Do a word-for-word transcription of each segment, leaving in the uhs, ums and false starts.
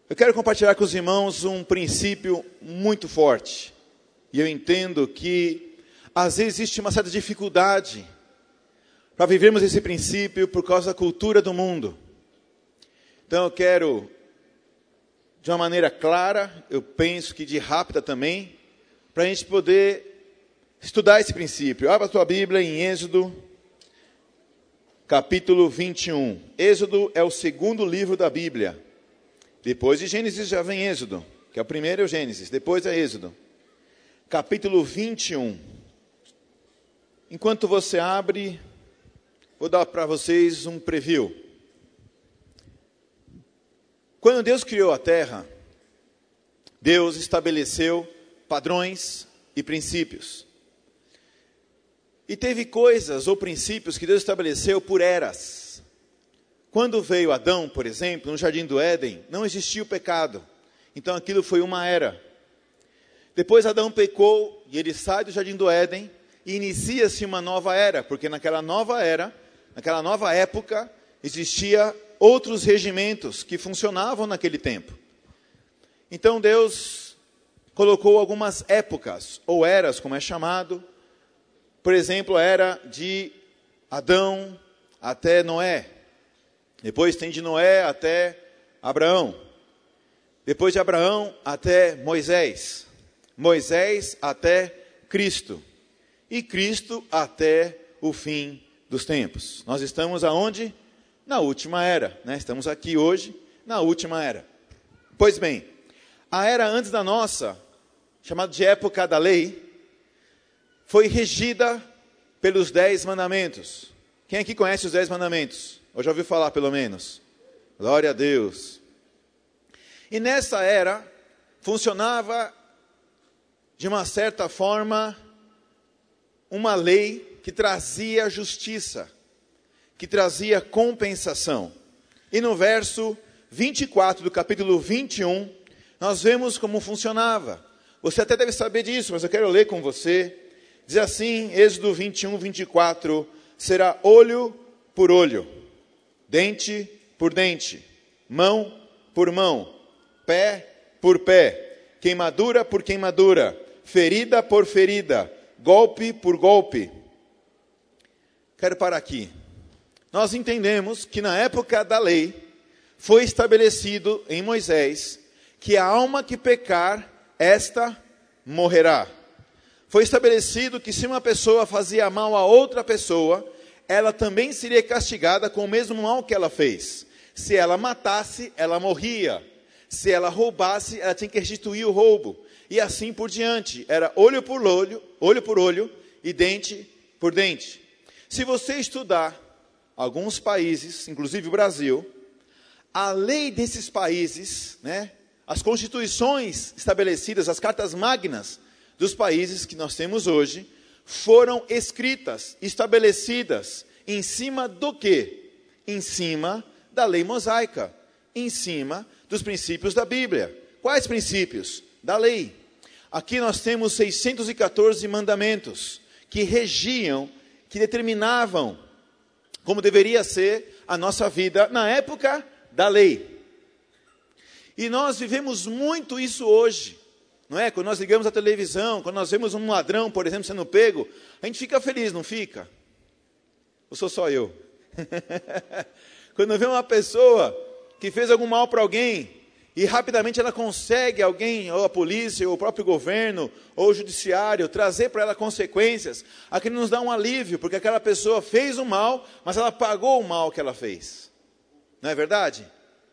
Eu quero compartilhar com os irmãos um princípio muito forte. E eu entendo que, às vezes, existe uma certa dificuldade para vivermos esse princípio por causa da cultura do mundo. Então eu quero, de uma maneira clara, eu penso que de rápida também, para a gente poder estudar esse princípio. Abra a tua Bíblia em Êxodo, capítulo vinte e um. Êxodo é o segundo livro da Bíblia. Depois de Gênesis já vem Êxodo, que é o primeiro é o Gênesis, depois é Êxodo. Capítulo vinte e um. Enquanto você abre, vou dar para vocês um preview. Quando Deus criou a terra, Deus estabeleceu padrões e princípios. E teve coisas ou princípios que Deus estabeleceu por eras. Quando veio Adão, por exemplo, no Jardim do Éden, não existia o pecado. Então aquilo foi uma era. Depois Adão pecou e ele sai do Jardim do Éden e inicia-se uma nova era, porque naquela nova era, naquela nova época, existia outros regimentos que funcionavam naquele tempo. Então Deus colocou algumas épocas, ou eras, como é chamado. Por exemplo, a era de Adão até Noé. Depois tem de Noé até Abraão. Depois de Abraão até Moisés. Moisés até Cristo. E Cristo até o fim dos tempos. Nós estamos aonde? Na última era, né? Estamos aqui hoje, na última era. Pois bem, a era antes da nossa, chamada de época da lei, foi regida pelos dez mandamentos. Quem aqui conhece os dez mandamentos? Ou já ouviu falar pelo menos? Glória a Deus. E nessa era, funcionava de uma certa forma uma lei que trazia justiça, que trazia compensação. E no verso vinte e quatro do capítulo vinte e um, nós vemos como funcionava. Você até deve saber disso, mas eu quero ler com você. Diz assim, Êxodo vinte e um, vinte e quatro, será olho por olho, dente por dente, mão por mão, pé por pé, queimadura por queimadura, ferida por ferida, golpe por golpe. Quero parar aqui. Nós entendemos que na época da lei, foi estabelecido em Moisés, que a alma que pecar, esta morrerá. Foi estabelecido que se uma pessoa fazia mal a outra pessoa, ela também seria castigada com o mesmo mal que ela fez. Se ela matasse, ela morria. Se ela roubasse, ela tinha que restituir o roubo. E assim por diante. Era olho por olho, olho por olho e dente por dente. Se você estudar alguns países, inclusive o Brasil, a lei desses países, né, as constituições estabelecidas, as cartas magnas dos países que nós temos hoje, foram escritas, estabelecidas, em cima do quê? Em cima da lei mosaica, em cima dos princípios da Bíblia. Quais princípios? Da lei. Aqui nós temos seiscentos e quatorze mandamentos, que regiam, que determinavam como deveria ser a nossa vida na época da lei. E nós vivemos muito isso hoje. Não é? Quando nós ligamos a televisão, quando nós vemos um ladrão, por exemplo, sendo pego, a gente fica feliz, não fica? Ou sou só eu? Quando vê uma pessoa que fez algum mal para alguém, e rapidamente ela consegue alguém, ou a polícia, ou o próprio governo, ou o judiciário, trazer para ela consequências, aquilo nos dá um alívio, porque aquela pessoa fez o mal, mas ela pagou o mal que ela fez. Não é verdade?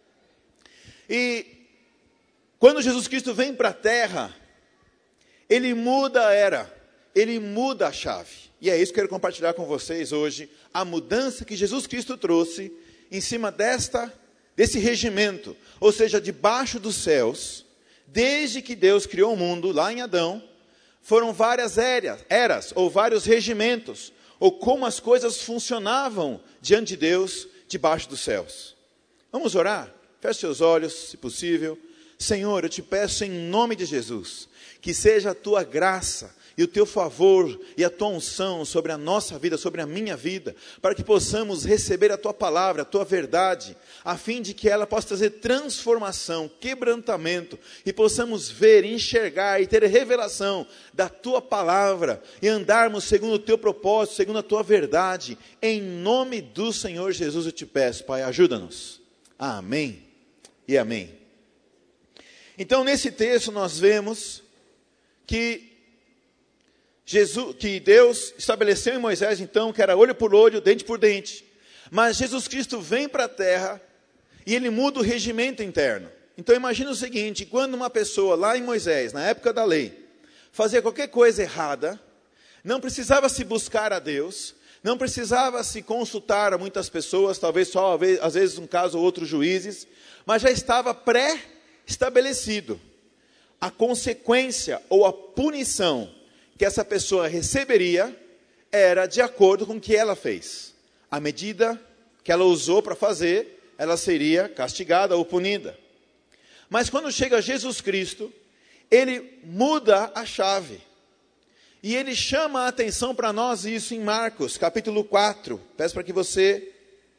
E quando Jesus Cristo vem para a terra, Ele muda a era, Ele muda a chave. E é isso que eu quero compartilhar com vocês hoje, a mudança que Jesus Cristo trouxe em cima desta, desse regimento, ou seja, debaixo dos céus, desde que Deus criou o mundo, lá em Adão, foram várias eras, eras ou vários regimentos, ou como as coisas funcionavam diante de Deus, debaixo dos céus. Vamos orar? Feche seus olhos, se possível. Senhor, eu te peço em nome de Jesus, que seja a tua graça, e o teu favor e a tua unção sobre a nossa vida, sobre a minha vida, para que possamos receber a tua palavra, a tua verdade, a fim de que ela possa trazer transformação, quebrantamento, e possamos ver, enxergar e ter revelação da tua palavra, e andarmos segundo o teu propósito, segundo a tua verdade. Em nome do Senhor Jesus eu te peço, Pai, ajuda-nos. Amém e amém. Então, nesse texto nós vemos que Jesus, que Deus estabeleceu em Moisés, então, que era olho por olho, dente por dente. Mas Jesus Cristo vem para a terra e ele muda o regimento interno. Então, imagina o seguinte: quando uma pessoa lá em Moisés, na época da lei, fazia qualquer coisa errada, não precisava se buscar a Deus, não precisava se consultar a muitas pessoas, talvez só às vezes um caso ou outro juízes, mas já estava pré-estabelecido a consequência ou a punição que essa pessoa receberia era de acordo com o que ela fez. A medida que ela usou para fazer, ela seria castigada ou punida. Mas quando chega Jesus Cristo, ele muda a chave. E ele chama a atenção para nós isso em Marcos, capítulo quatro. Peço para que você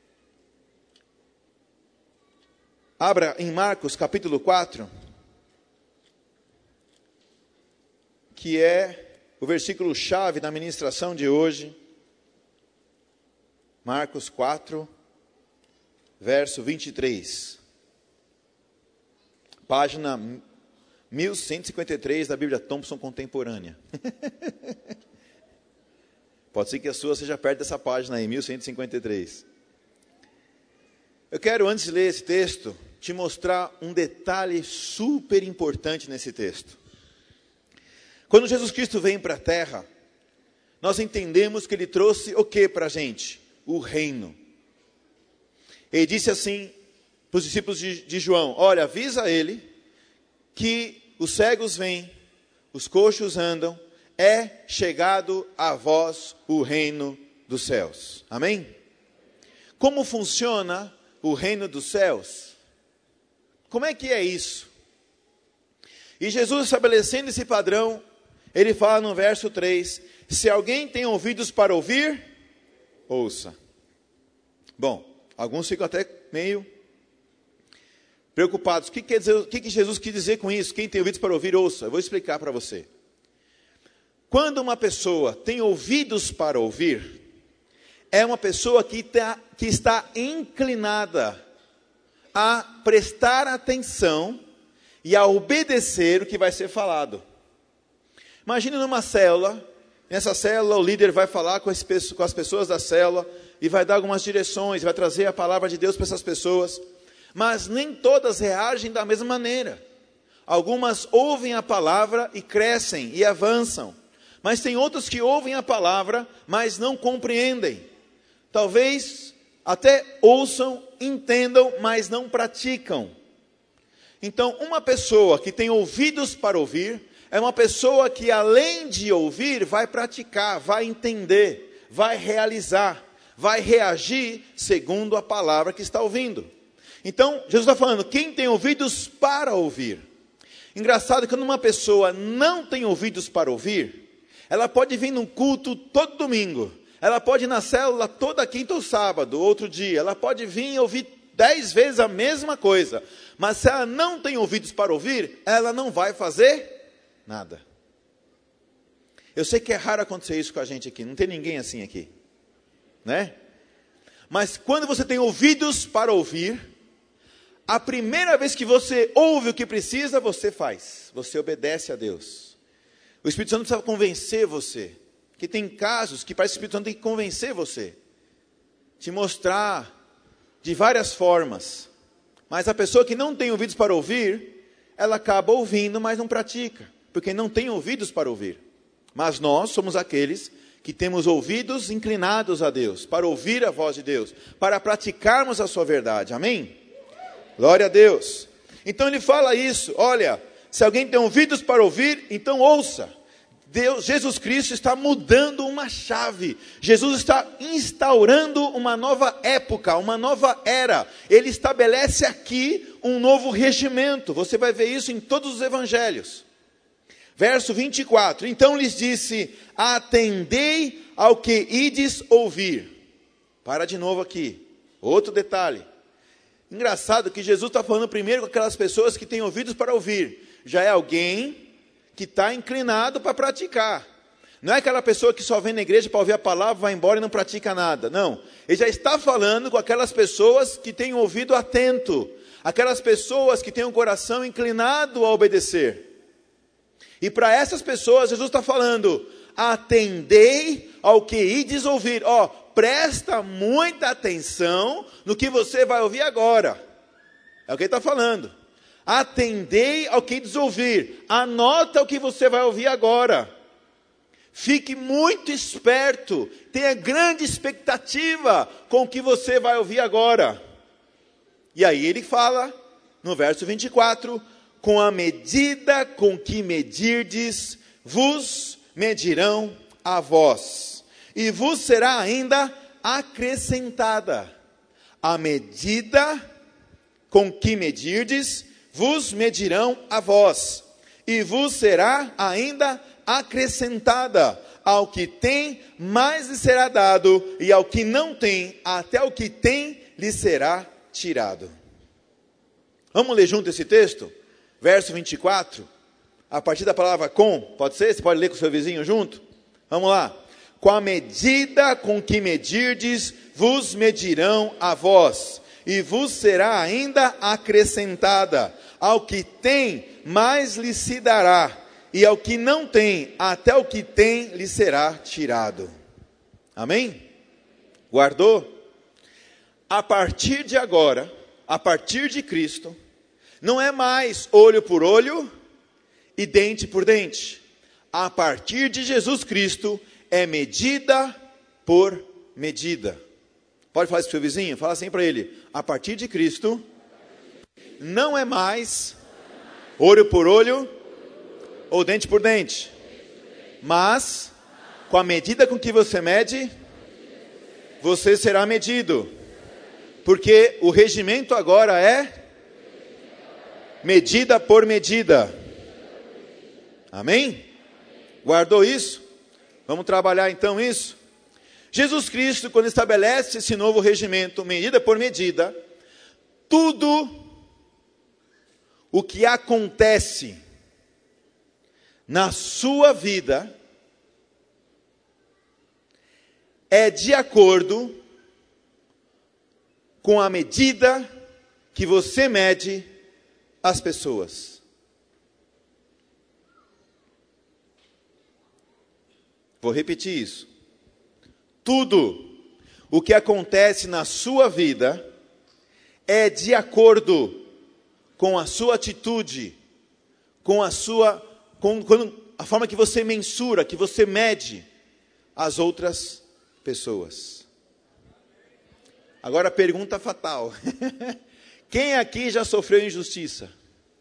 abra em Marcos, capítulo quatro, que é o versículo chave da ministração de hoje. Marcos quatro, verso vinte e três. Página mil cento e cinquenta e três da Bíblia Thompson Contemporânea. Pode ser que a sua seja perto dessa página aí, mil cento e cinquenta e três. Eu quero, antes de ler esse texto, te mostrar um detalhe super importante nesse texto. Quando Jesus Cristo vem para a terra, nós entendemos que ele trouxe o que para a gente? O reino. Ele disse assim para os discípulos de, de João: olha, avisa ele que os cegos vêm, os coxos andam, é chegado a vós o reino dos céus. Amém? Como funciona o reino dos céus? Como é que é isso? E Jesus, estabelecendo esse padrão, ele fala no verso três, se alguém tem ouvidos para ouvir, ouça. Bom, alguns ficam até meio preocupados. O que, quer dizer, o que, que Jesus quis dizer com isso? Quem tem ouvidos para ouvir, ouça. Eu vou explicar para você. Quando uma pessoa tem ouvidos para ouvir, é uma pessoa que, tá, que está inclinada a prestar atenção e a obedecer o que vai ser falado. Imagine numa célula, nessa célula o líder vai falar com as, com as pessoas da célula e vai dar algumas direções, vai trazer a palavra de Deus para essas pessoas, mas nem todas reagem da mesma maneira. Algumas ouvem a palavra e crescem e avançam, mas tem outras que ouvem a palavra, mas não compreendem. Talvez até ouçam, entendam, mas não praticam. Então, uma pessoa que tem ouvidos para ouvir, é uma pessoa que além de ouvir, vai praticar, vai entender, vai realizar, vai reagir segundo a palavra que está ouvindo. Então, Jesus está falando, quem tem ouvidos para ouvir. Engraçado que quando uma pessoa não tem ouvidos para ouvir, ela pode vir num culto todo domingo, ela pode ir na célula toda quinta ou sábado, outro dia, ela pode vir e ouvir dez vezes a mesma coisa, mas se ela não tem ouvidos para ouvir, ela não vai fazer nada. Eu sei que é raro acontecer isso com a gente aqui, não tem ninguém assim aqui, né? Mas quando você tem ouvidos para ouvir, a primeira vez que você ouve o que precisa, você faz, você obedece a Deus. O Espírito Santo precisa convencer você, que tem casos que parece que o Espírito Santo tem que convencer você, te mostrar de várias formas, mas a pessoa que não tem ouvidos para ouvir, ela acaba ouvindo, mas não pratica, porque não tem ouvidos para ouvir. Mas nós somos aqueles que temos ouvidos inclinados a Deus, para ouvir a voz de Deus, para praticarmos a sua verdade, amém? Glória a Deus. Então ele fala isso, olha, se alguém tem ouvidos para ouvir, então ouça. Deus, Jesus Cristo está mudando uma chave, Jesus está instaurando uma nova época, uma nova era, ele estabelece aqui um novo regimento, você vai ver isso em todos os evangelhos. Verso vinte e quatro, então lhes disse, atendei ao que ides ouvir. Para de novo aqui, outro detalhe. Engraçado que Jesus está falando primeiro com aquelas pessoas que têm ouvidos para ouvir. Já é alguém que está inclinado para praticar. Não é aquela pessoa que só vem na igreja para ouvir a palavra, vai embora e não pratica nada. Não, ele já está falando com aquelas pessoas que têm um ouvido atento. Aquelas pessoas que têm um coração inclinado a obedecer. E para essas pessoas, Jesus está falando, atendei ao que ides ouvir. Ó, presta muita atenção no que você vai ouvir agora. É o que ele está falando. Atendei ao que ides ouvir. Anota o que você vai ouvir agora. Fique muito esperto. Tenha grande expectativa com o que você vai ouvir agora. E aí ele fala, no verso vinte e quatro, com a medida com que medirdes, vos medirão a vós, e vos será ainda acrescentada. A medida com que medirdes, vos medirão a vós, e vos será ainda acrescentada. Ao que tem, mais lhe será dado, e ao que não tem, até o que tem, lhe será tirado. Vamos ler junto esse texto? Verso vinte e quatro, a partir da palavra com, pode ser? Você pode ler com o seu vizinho junto? Vamos lá. Com a medida com que medirdes, vos medirão a vós, e vos será ainda acrescentada. Ao que tem, mais lhe se dará, e ao que não tem, até o que tem lhe será tirado. Amém? Guardou? A partir de agora, a partir de Cristo, não é mais olho por olho e dente por dente. A partir de Jesus Cristo, é medida por medida. Pode falar isso para o seu vizinho? Fala assim para ele. A partir de Cristo, não é mais olho por olho ou dente por dente. Mas, com a medida com que você mede, você será medido. Porque o regimento agora é medida por medida. Amém? Guardou isso? Vamos trabalhar então isso? Jesus Cristo, quando estabelece esse novo regimento, medida por medida, tudo o que acontece na sua vida é de acordo com a medida que você mede as pessoas. Vou repetir isso. Tudo o que acontece na sua vida é de acordo com a sua atitude, com a sua, com, com a forma que você mensura, que você mede as outras pessoas. Agora a pergunta fatal. Quem aqui já sofreu injustiça?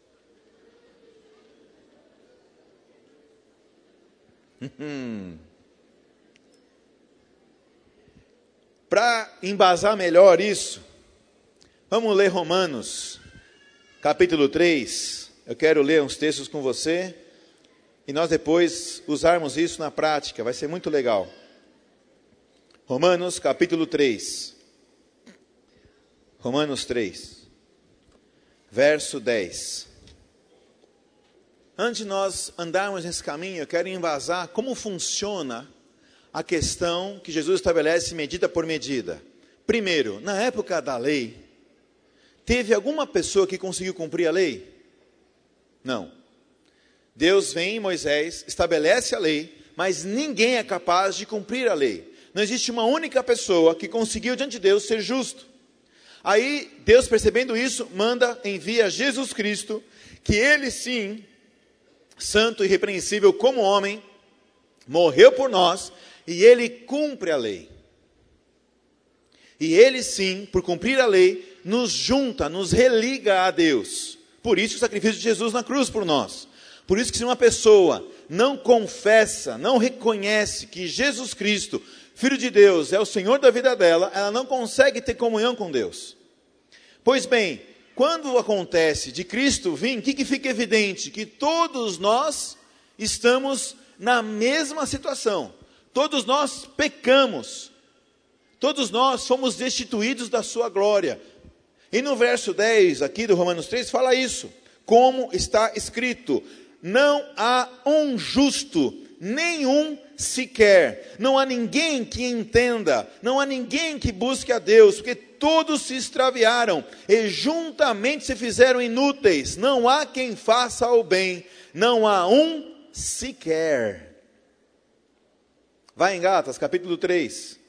Para embasar melhor isso, vamos ler Romanos, capítulo três. Eu quero ler uns textos com você, e nós depois usarmos isso na prática, vai ser muito legal. Romanos, capítulo três. Romanos três, verso dez. Antes de nós andarmos nesse caminho, eu quero embasar como funciona a questão que Jesus estabelece medida por medida. Primeiro, na época da lei, teve alguma pessoa que conseguiu cumprir a lei? Não. Deus vem em Moisés, estabelece a lei, mas ninguém é capaz de cumprir a lei. Não existe uma única pessoa que conseguiu diante de Deus ser justo. Aí, Deus percebendo isso, manda, envia Jesus Cristo, que ele sim, santo e irrepreensível como homem, morreu por nós, e ele cumpre a lei. E ele sim, por cumprir a lei, nos junta, nos religa a Deus. Por isso o sacrifício de Jesus na cruz por nós. Por isso que se uma pessoa não confessa, não reconhece que Jesus Cristo, Filho de Deus, é o Senhor da vida dela, ela não consegue ter comunhão com Deus. Pois bem, quando acontece de Cristo vir, o que, que fica evidente? Que todos nós estamos na mesma situação. Todos nós pecamos. Todos nós fomos destituídos da sua glória. E no verso dez aqui do Romanos três fala isso. Como está escrito: não há um justo, nenhum sequer. Não há ninguém que entenda, não há ninguém que busque a Deus, porque todos se extraviaram e juntamente se fizeram inúteis. Não há quem faça o bem, não há um sequer. Vai em Gálatas, capítulo três.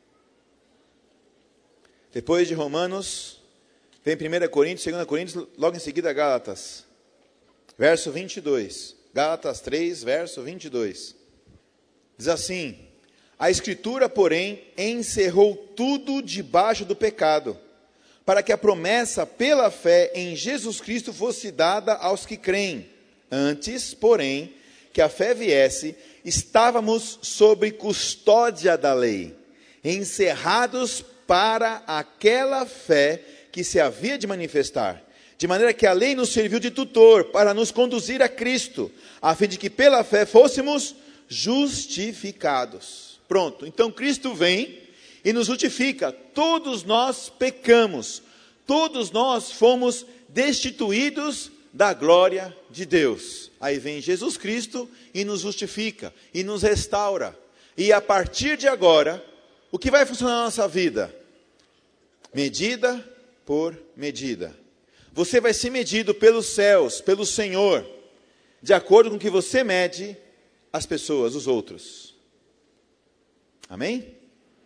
Depois de Romanos, vem primeira Coríntios, segunda Coríntios, logo em seguida Gálatas. Verso vinte e dois. Gálatas três, verso vinte e dois. Diz assim: a Escritura, porém, encerrou tudo debaixo do pecado, para que a promessa pela fé em Jesus Cristo fosse dada aos que creem. Antes, porém, que a fé viesse, estávamos sob custódia da lei, encerrados para aquela fé que se havia de manifestar, de maneira que a lei nos serviu de tutor para nos conduzir a Cristo, a fim de que pela fé fôssemos justificados. Pronto, então Cristo vem e nos justifica. Todos nós pecamos, todos nós fomos destituídos da glória de Deus. Aí vem Jesus Cristo e nos justifica, e nos restaura. E a partir de agora, o que vai funcionar na nossa vida? Medida por medida. Você vai ser medido pelos céus, pelo Senhor, de acordo com o que você mede as pessoas, os outros. Amém?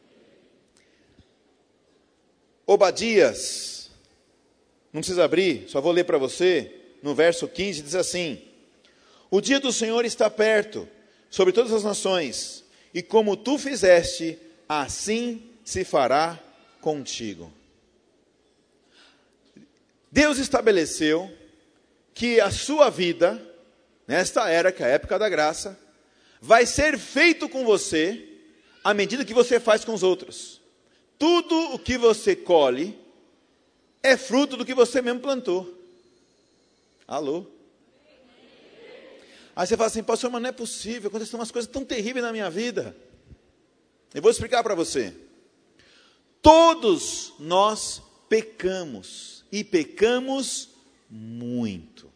Obadias, não precisa abrir, só vou ler para você, no verso quinze, diz assim: o dia do Senhor está perto, sobre todas as nações, e como tu fizeste, assim se fará contigo. Deus estabeleceu que a sua vida, nesta era, que é a época da graça, vai ser feito com você, à medida que você faz com os outros. Tudo o que você colhe, é fruto do que você mesmo plantou. Alô? Aí você fala assim: pastor, mas não é possível, acontecem umas coisas tão terríveis na minha vida. Eu vou explicar para você. Todos nós pecamos, e pecamos muito.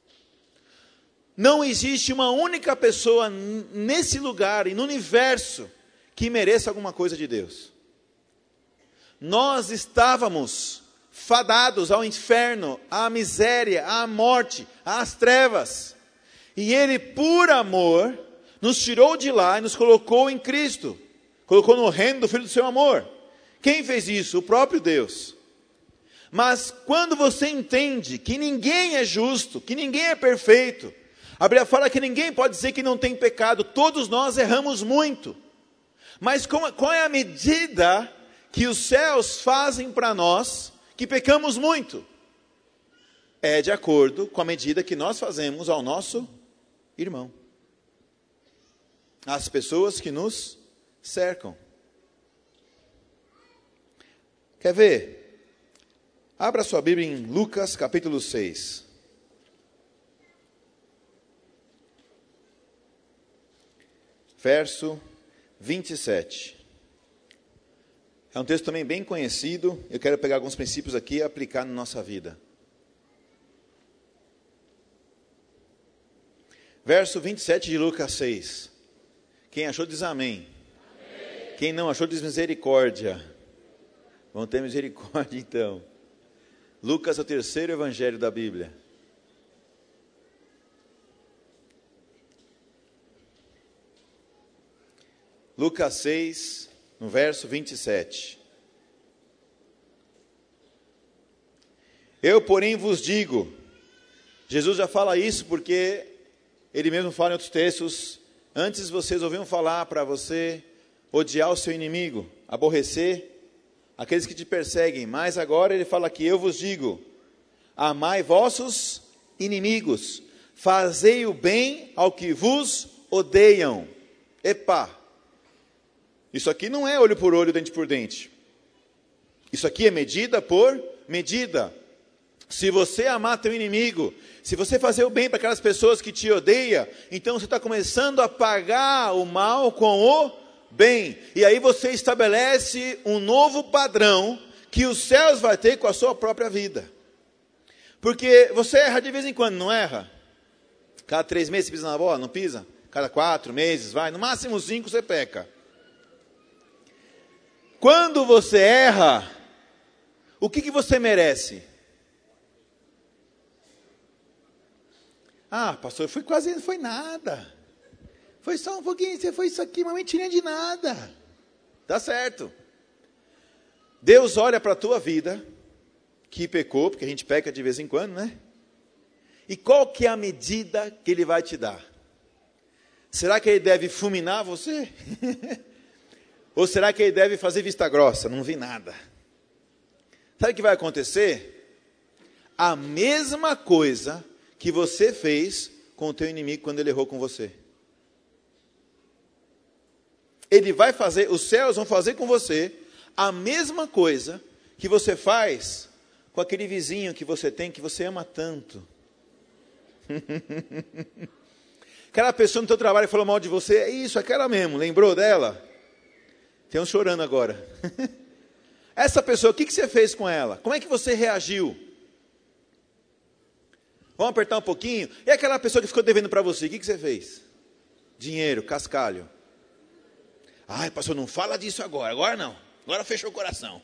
Não existe uma única pessoa nesse lugar e no universo que mereça alguma coisa de Deus. Nós estávamos fadados ao inferno, à miséria, à morte, às trevas. E Ele, por amor, nos tirou de lá e nos colocou em Cristo. Colocou no reino do Filho do seu amor. Quem fez isso? O próprio Deus. Mas quando você entende que ninguém é justo, que ninguém é perfeito, a Bíblia fala que ninguém pode dizer que não tem pecado, todos nós erramos muito. Mas qual é a medida que os céus fazem para nós que pecamos muito? É de acordo com a medida que nós fazemos ao nosso irmão, às pessoas que nos cercam. Quer ver? Abra sua Bíblia em Lucas capítulo seis. Verso vinte e sete. É um texto também bem conhecido. Eu quero pegar alguns princípios aqui e aplicar na nossa vida. Verso vinte e sete de Lucas seis. Quem achou diz amém. Amém. Quem não achou diz misericórdia. Vamos ter misericórdia então. Lucas é o terceiro evangelho da Bíblia. Lucas seis, no verso vinte e sete. Eu, porém, vos digo, Jesus já fala isso porque Ele mesmo fala em outros textos: antes vocês ouviam falar para você odiar o seu inimigo, aborrecer aqueles que te perseguem, mas agora Ele fala aqui: eu vos digo, amai vossos inimigos, fazei o bem ao que vos odeiam. Epa! Isso aqui não é olho por olho, dente por dente. Isso aqui é medida por medida. Se você amar teu inimigo, se você fazer o bem para aquelas pessoas que te odeiam, então você está começando a pagar o mal com o bem. E aí você estabelece um novo padrão que os céus vai ter com a sua própria vida. Porque você erra de vez em quando, não erra? Cada três meses você pisa na bola, não pisa? Cada quatro meses, vai. No máximo cinco você peca. Quando você erra, o que, que você merece? Ah, pastor, foi quase, não foi nada. Foi só um pouquinho, você foi isso aqui, uma mentirinha de nada. Tá certo. Deus olha para a tua vida, que pecou, porque a gente peca de vez em quando, né? E qual que é a medida que Ele vai te dar? Será que Ele deve fulminar você? Ou será que Ele deve fazer vista grossa? Não vi nada. Sabe o que vai acontecer? A mesma coisa que você fez com o teu inimigo quando ele errou com você. Ele vai fazer, os céus vão fazer com você a mesma coisa que você faz com aquele vizinho que você tem, que você ama tanto. Aquela pessoa no teu trabalho falou mal de você, é isso, aquela mesmo, lembrou dela? Tem um chorando agora. Essa pessoa, o que, que você fez com ela? Como é que você reagiu? Vamos apertar um pouquinho? E aquela pessoa que ficou devendo para você, o que, que você fez? Dinheiro, cascalho. Ai, pastor, não fala disso agora. Agora não. Agora fechou o coração.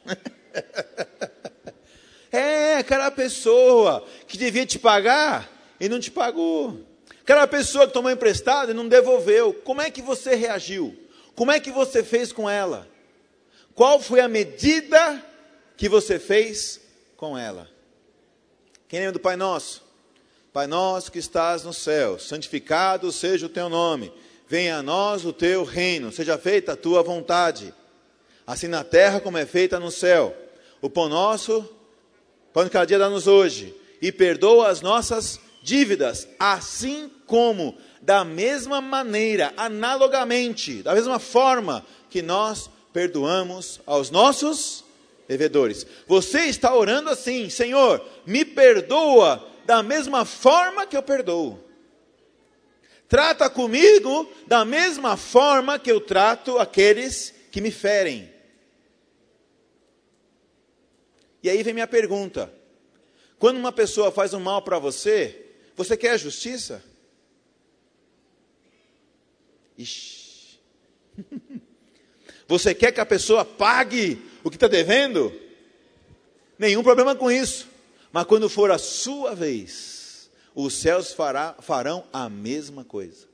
É, aquela pessoa que devia te pagar e não te pagou. Aquela pessoa que tomou emprestado e não devolveu. Como é que você reagiu? Como é que você fez com ela? Qual foi a medida que você fez com ela? Quem lembra do Pai Nosso? Pai nosso que estás no céu, santificado seja o teu nome. Venha a nós o teu reino, seja feita a tua vontade. Assim na terra como é feita no céu. O pão nosso, pão de cada dia dá-nos hoje. E perdoa as nossas dívidas, assim como, da mesma maneira, analogamente, da mesma forma que nós perdoamos aos nossos devedores. Você está orando assim, Senhor, me perdoa da mesma forma que eu perdoo. Trata comigo da mesma forma que eu trato aqueles que me ferem. E aí vem minha pergunta. Quando uma pessoa faz um mal para você, você quer a justiça? Ixi. Você quer que a pessoa pague o que está devendo? Nenhum problema com isso. Mas quando for a sua vez, os céus fará, farão a mesma coisa.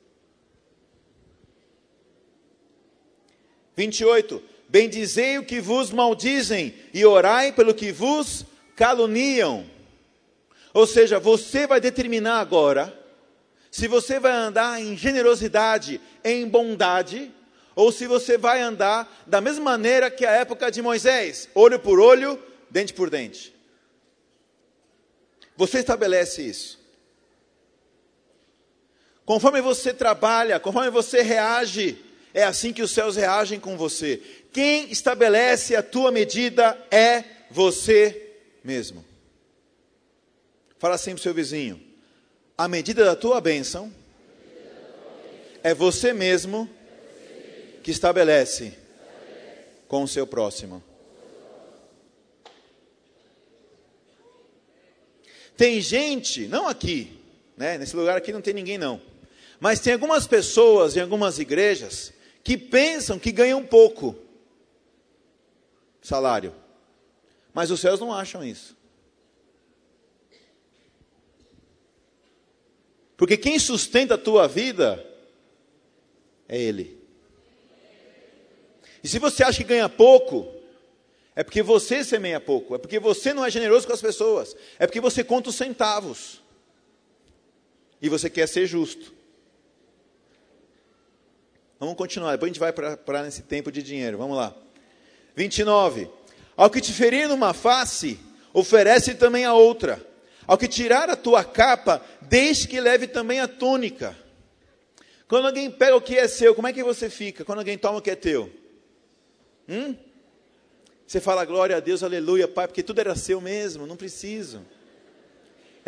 vinte e oito. Bendizei o que vos maldizem e orai pelo que vos caluniam. Ou seja, você vai determinar agora se você vai andar em generosidade, em bondade, ou se você vai andar da mesma maneira que a época de Moisés, olho por olho, dente por dente. Você estabelece isso. Conforme você trabalha, conforme você reage, é assim que os céus reagem com você. Quem estabelece a tua medida é você mesmo. Fala assim para o seu vizinho. A medida da tua bênção é você mesmo que estabelece com o seu próximo. Tem gente, não aqui, né, nesse lugar aqui não tem ninguém não, mas tem algumas pessoas em algumas igrejas que pensam que ganham pouco salário, mas os céus não acham isso. Porque quem sustenta a tua vida é Ele. E se você acha que ganha pouco, é porque você semeia pouco, é porque você não é generoso com as pessoas, é porque você conta os centavos. E você quer ser justo. Vamos continuar, depois a gente vai para nesse tempo de dinheiro, vamos lá. vinte e nove. Ao que te ferir numa face, oferece também a outra. Ao que tirar a tua capa, deixe que leve também a túnica. Quando alguém pega o que é seu, como é que você fica? Quando alguém toma o que é teu? Hum? Você fala, glória a Deus, aleluia, Pai, porque tudo era seu mesmo, não preciso.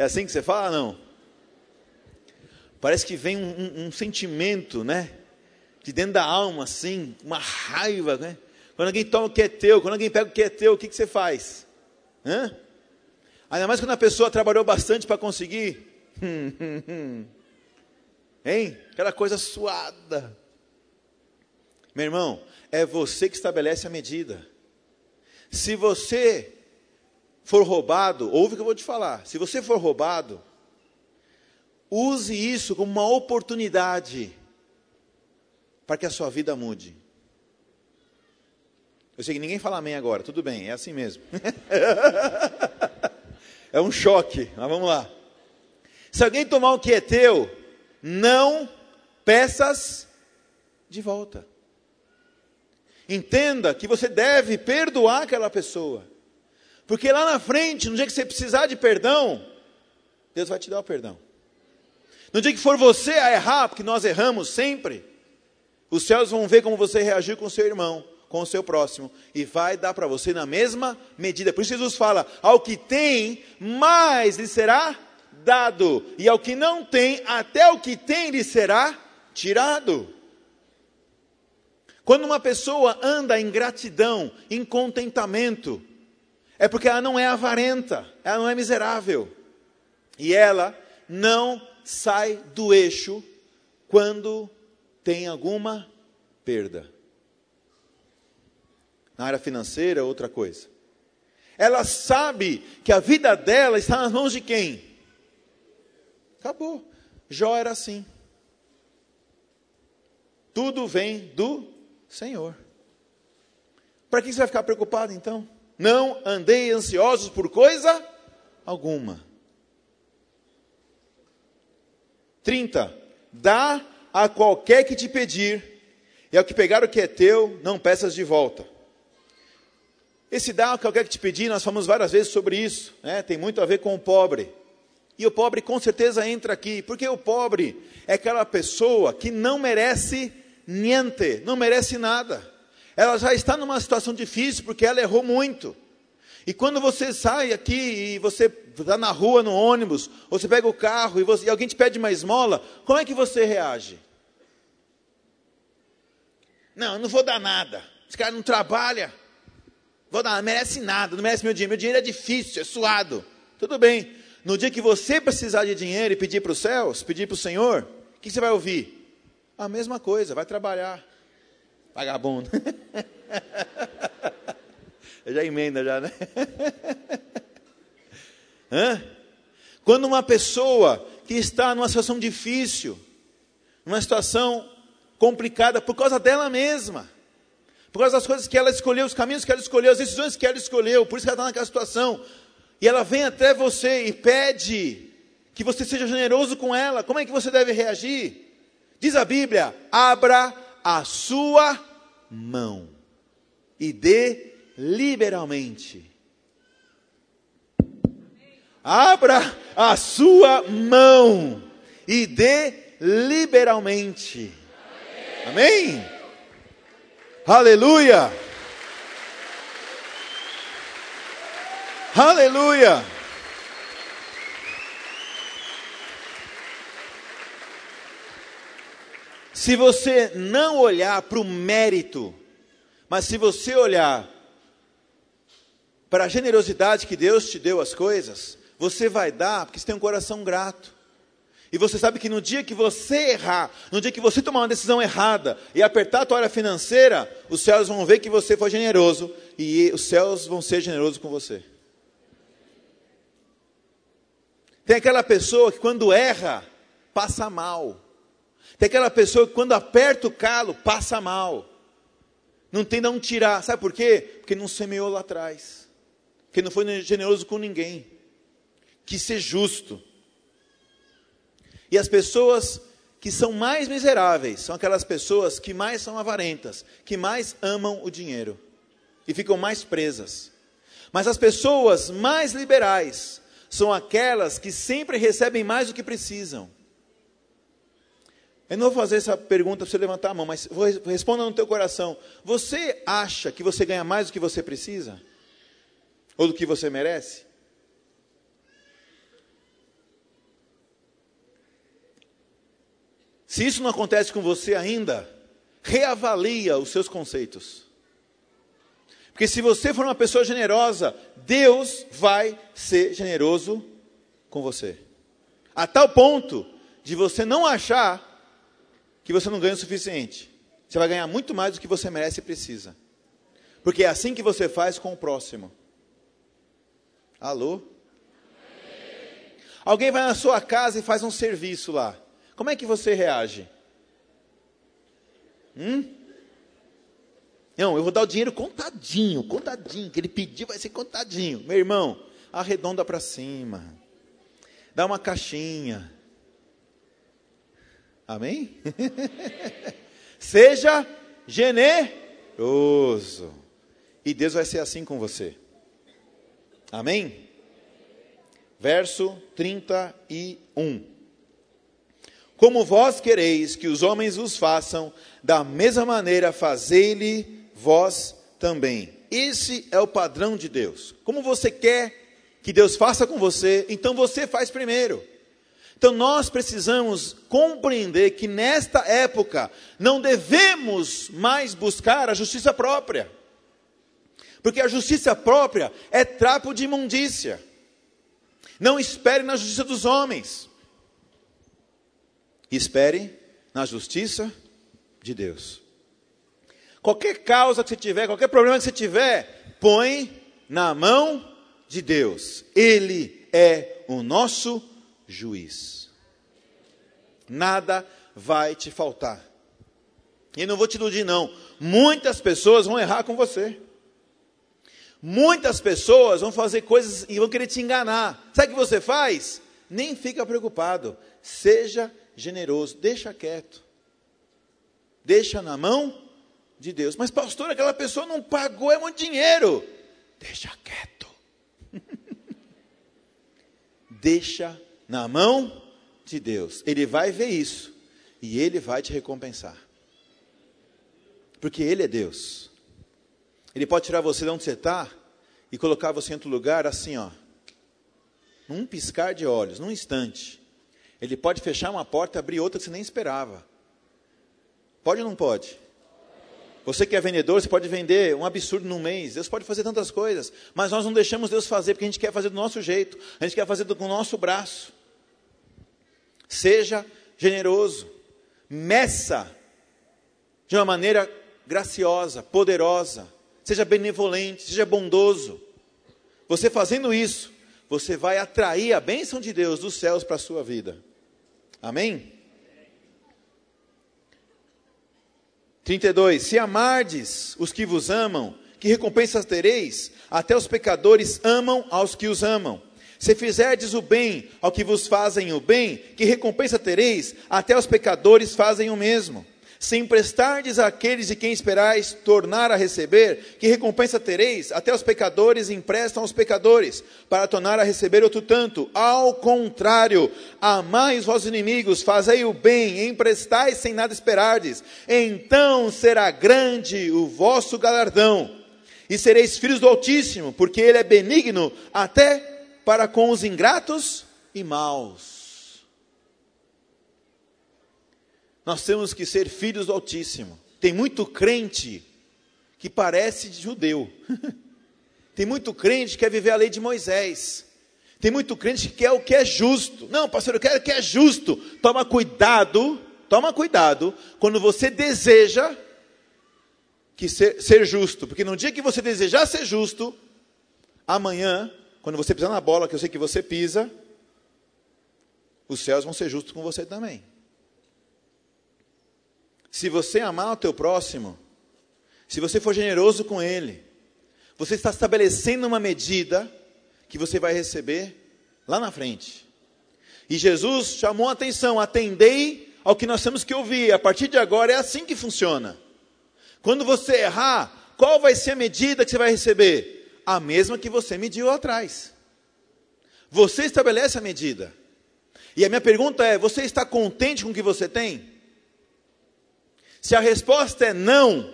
É assim que você fala, não? Parece que vem um, um, um sentimento, né? De dentro da alma, assim, uma raiva, né? Quando alguém toma o que é teu, quando alguém pega o que é teu, o que, que você faz? Hã? Ainda mais quando a pessoa trabalhou bastante para conseguir. Hum, hum, hum. Hein? Aquela coisa suada. Meu irmão, é você que estabelece a medida. Se você for roubado, ouve o que eu vou te falar. Se você for roubado, use isso como uma oportunidade para que a sua vida mude. Eu sei que ninguém fala amém agora, tudo bem, é assim mesmo. É um choque, mas vamos lá. Se alguém tomar o que é teu, não peças de volta. Entenda que você deve perdoar aquela pessoa. Porque lá na frente, no dia que você precisar de perdão, Deus vai te dar o perdão. No dia que for você a errar, porque nós erramos sempre, os céus vão ver como você reagiu com o seu irmão, com o seu próximo, e vai dar para você na mesma medida. Por isso Jesus fala, ao que tem, mais lhe será dado, e ao que não tem, até o que tem lhe será tirado. Quando uma pessoa anda em gratidão, em contentamento, é porque ela não é avarenta, ela não é miserável, e ela não sai do eixo quando tem alguma perda. Na área financeira, outra coisa. Ela sabe que a vida dela está nas mãos de quem? Acabou. Jó era assim. Tudo vem do Senhor. Para que você vai ficar preocupado então? Não andei ansiosos por coisa alguma. trinta. Dá a qualquer que te pedir, e ao que pegar o que é teu, não peças de volta. Esse dá a qualquer que te pedir, nós falamos várias vezes sobre isso, né? Tem muito a ver com o pobre. E o pobre com certeza entra aqui, porque o pobre é aquela pessoa que não merece niente, não merece nada. Ela já está numa situação difícil, porque ela errou muito. E quando você sai aqui e você está na rua, no ônibus, ou você pega o carro e, você, e alguém te pede uma esmola, como é que você reage? Não, eu não vou dar nada. Esse cara não trabalha. Vou dar, não merece nada, não merece meu dinheiro. Meu dinheiro é difícil, é suado. Tudo bem. No dia que você precisar de dinheiro e pedir para os céus, pedir para o Senhor, o que você vai ouvir? A mesma coisa, vai trabalhar. Vagabundo. Já emenda já, né? Hã? Quando uma pessoa que está numa situação difícil, numa situação complicada por causa dela mesma, por causa das coisas que ela escolheu, os caminhos que ela escolheu, as decisões que ela escolheu, por isso que ela está naquela situação, e ela vem até você e pede que você seja generoso com ela, como é que você deve reagir? Diz a Bíblia, abra a sua mão e dê liberalmente. Abra a sua mão e dê liberalmente. Amém? Amém? Aleluia! Aleluia! Se você não olhar para o mérito, mas se você olhar para a generosidade que Deus te deu as coisas, você vai dar porque você tem um coração grato. E você sabe que no dia que você errar, no dia que você tomar uma decisão errada e apertar a tua área financeira, os céus vão ver que você foi generoso e os céus vão ser generosos com você. Tem aquela pessoa que quando erra, passa mal. Tem aquela pessoa que quando aperta o calo, passa mal. Não tem de onde tirar. Sabe por quê? Porque não semeou lá atrás. Porque não foi generoso com ninguém. Quis ser justo. E as pessoas que são mais miseráveis são aquelas pessoas que mais são avarentas, que mais amam o dinheiro e ficam mais presas. Mas as pessoas mais liberais são aquelas que sempre recebem mais do que precisam. Eu não vou fazer essa pergunta para você levantar a mão, mas vou responda no teu coração. Você acha que você ganha mais do que você precisa? Ou do que você merece? Se isso não acontece com você ainda, reavalia os seus conceitos. Porque se você for uma pessoa generosa, Deus vai ser generoso com você. A tal ponto de você não achar que você não ganha o suficiente. Você vai ganhar muito mais do que você merece e precisa. Porque é assim que você faz com o próximo. Alô? Alguém vai na sua casa e faz um serviço lá. Como é que você reage? Hum? Não, eu vou dar o dinheiro contadinho, contadinho. Que ele pediu vai ser contadinho. Meu irmão, arredonda para cima. Dá uma caixinha. Amém? Seja generoso. E Deus vai ser assim com você. Amém? Verso trinta e um. Como vós quereis que os homens vos façam, da mesma maneira fazei-lhe vós também. Esse é o padrão de Deus. Como você quer que Deus faça com você, então você faz primeiro. Então nós precisamos compreender que nesta época não devemos mais buscar a justiça própria. Porque a justiça própria é trapo de imundícia. Não espere na justiça dos homens. Espere na justiça de Deus. Qualquer causa que você tiver, qualquer problema que você tiver, põe na mão de Deus. Ele é o nosso juiz. Nada vai te faltar. E não vou te iludir não. Muitas pessoas vão errar com você. Muitas pessoas vão fazer coisas e vão querer te enganar. Sabe o que você faz? Nem fica preocupado. Seja generoso. Deixa quieto. Deixa na mão de Deus. Mas pastor, aquela pessoa não pagou, é muito dinheiro. Deixa quieto. Deixa na mão de Deus. Ele vai ver isso. E Ele vai te recompensar. Porque Ele é Deus. Ele pode tirar você de onde você está e colocar você em outro lugar assim, ó. Num piscar de olhos, num instante. Ele pode fechar uma porta e abrir outra que você nem esperava. Pode ou não pode? Você que é vendedor, você pode vender um absurdo num mês. Deus pode fazer tantas coisas. Mas nós não deixamos Deus fazer, porque a gente quer fazer do nosso jeito. A gente quer fazer do, com o nosso braço. Seja generoso. Meça de uma maneira graciosa, poderosa. Seja benevolente, seja bondoso. Você fazendo isso, você vai atrair a bênção de Deus dos céus para a sua vida. Amém? trinta e dois. Se amardes os que vos amam, que recompensas tereis? Até os pecadores amam aos que os amam. Se fizerdes o bem ao que vos fazem o bem, que recompensa tereis? Até os pecadores fazem o mesmo. Se emprestardes àqueles de quem esperais tornar a receber, que recompensa tereis? Até os pecadores emprestam aos pecadores, para tornar a receber outro tanto. Ao contrário, amai os vossos inimigos, fazei o bem, emprestai sem nada esperardes. Então será grande o vosso galardão, e sereis filhos do Altíssimo, porque Ele é benigno até para com os ingratos e maus. Nós temos que ser filhos do Altíssimo. Tem muito crente que parece judeu. Tem muito crente que quer viver a lei de Moisés. Tem muito crente que quer o que é justo. Não, pastor, eu quero o que é justo. Toma cuidado, toma cuidado, quando você deseja que ser, ser justo. Porque no dia que você desejar ser justo, amanhã, quando você pisar na bola, que eu sei que você pisa, os céus vão ser justos com você também. Se você amar o teu próximo, se você for generoso com ele, você está estabelecendo uma medida que você vai receber lá na frente. E Jesus chamou a atenção, atendei ao que nós temos que ouvir. A partir de agora é assim que funciona. Quando você errar, qual vai ser a medida que você vai receber? A mesma que você mediu lá atrás. Você estabelece a medida. E a minha pergunta é, você está contente com o que você tem? Se a resposta é não,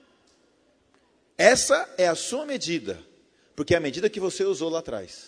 essa é a sua medida, porque é a medida que você usou lá atrás.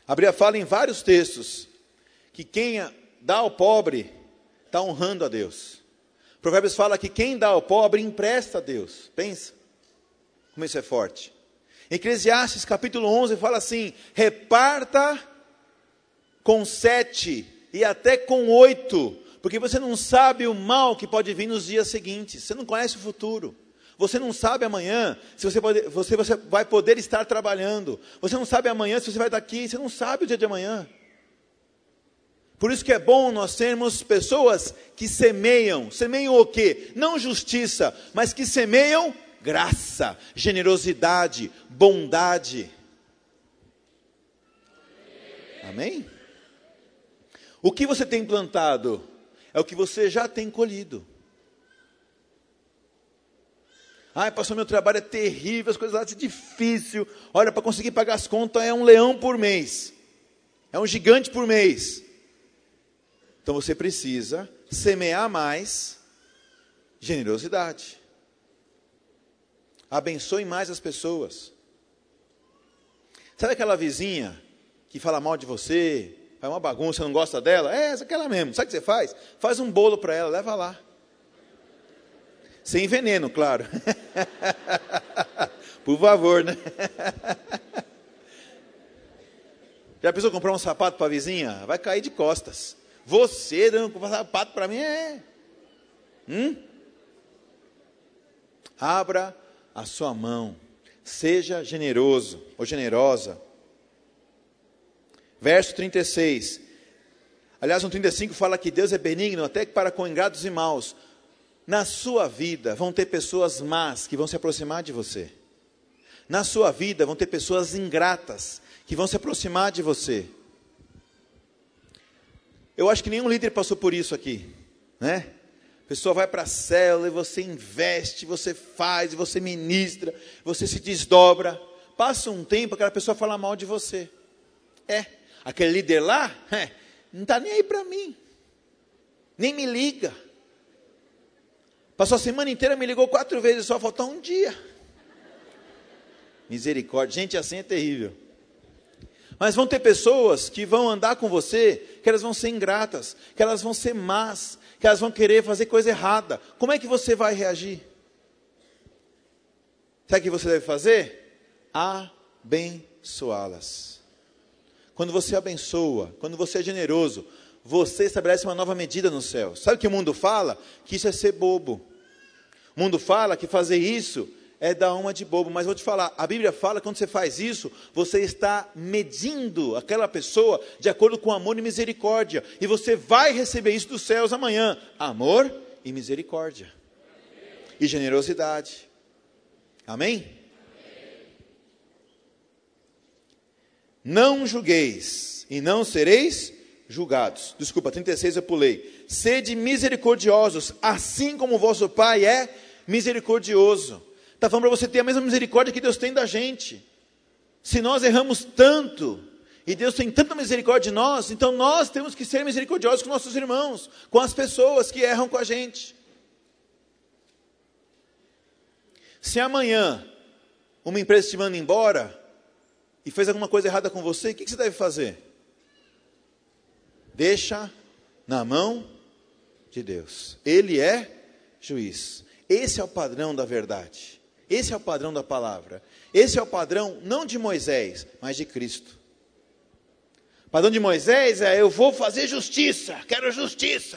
A Bíblia fala em vários textos que quem dá ao pobre está honrando a Deus. Provérbios fala que quem dá ao pobre empresta a Deus. Pensa como isso é forte. Eclesiastes capítulo onze fala assim: reparta com sete e até com oito, porque você não sabe o mal que pode vir nos dias seguintes. Você não conhece o futuro. Você não sabe amanhã se você, pode, você, você vai poder estar trabalhando. Você não sabe amanhã se você vai estar aqui. Você não sabe o dia de amanhã. Por isso que é bom nós termos pessoas que semeiam. Semeiam o quê? Não justiça, mas que semeiam graça, generosidade, bondade. Amém? O que você tem plantado é o que você já tem colhido. Ai, pastor, meu trabalho é terrível, as coisas lá são difíceis. Olha, para conseguir pagar as contas é um leão por mês. É um gigante por mês. Então você precisa semear mais generosidade. Abençoe mais as pessoas. Sabe aquela vizinha que fala mal de você, faz uma bagunça, não gosta dela? É, essa é aquela mesmo. Sabe o que você faz? Faz um bolo para ela, leva lá. Sem veneno, claro. Por favor, né? Já pensou comprar um sapato para a vizinha? Vai cair de costas. Você dando um sapato para mim é... Hum? Abra a sua mão. Seja generoso ou generosa. Verso trinta e seis. Aliás, no trinta e cinco fala que Deus é benigno até para com ingratos e maus. Na sua vida vão ter pessoas más que vão se aproximar de você. Na sua vida vão ter pessoas ingratas que vão se aproximar de você. Eu acho que nenhum líder passou por isso aqui, né? A pessoa vai para a célula e você investe, você faz, você ministra, você se desdobra. Passa um tempo, aquela pessoa fala mal de você. É, aquele líder lá, é, não está nem aí para mim. Nem me liga. Passou a semana inteira, me ligou quatro vezes, só faltou um dia. Misericórdia, gente assim é terrível. Mas vão ter pessoas que vão andar com você, que elas vão ser ingratas, que elas vão ser más, que elas vão querer fazer coisa errada. Como é que você vai reagir? Sabe o que você deve fazer? Abençoá-las. Quando você abençoa, quando você é generoso, você estabelece uma nova medida no céu. Sabe o que o mundo fala? Que isso é ser bobo. O mundo fala que fazer isso é dar uma de bobo. Mas vou te falar, a Bíblia fala que quando você faz isso, você está medindo aquela pessoa de acordo com amor e misericórdia. E você vai receber isso dos céus amanhã. Amor e misericórdia. E generosidade. Amém? Não julgueis e não sereis julgados. Desculpa, trinta e seis eu pulei. Sede misericordiosos, assim como o vosso Pai é misericordioso. Está falando para você ter a mesma misericórdia que Deus tem da gente. Se nós erramos tanto, e Deus tem tanta misericórdia de nós, então nós temos que ser misericordiosos com nossos irmãos, com as pessoas que erram com a gente. Se amanhã uma empresa te manda embora e fez alguma coisa errada com você, o que você deve fazer? Deixa na mão de Deus. Ele é juiz. Esse é o padrão da verdade. Esse é o padrão da palavra. Esse é o padrão não de Moisés, mas de Cristo. O padrão de Moisés é: eu vou fazer justiça, quero justiça.